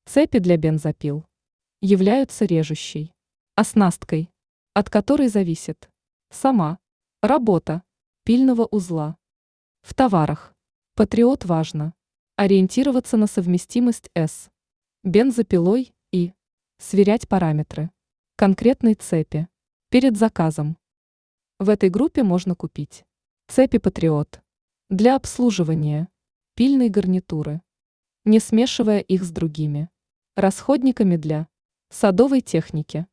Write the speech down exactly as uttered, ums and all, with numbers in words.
Цепи для бензопил являются режущей оснасткой, от которой зависит сама работа пильного узла. В товарах Патриот важно ориентироваться на совместимость с бензопилой и сверять параметры конкретной цепи перед заказом. В этой группе можно купить цепи Патриот для обслуживания пильной гарнитуры, не смешивая их с другими расходниками для садовой техники.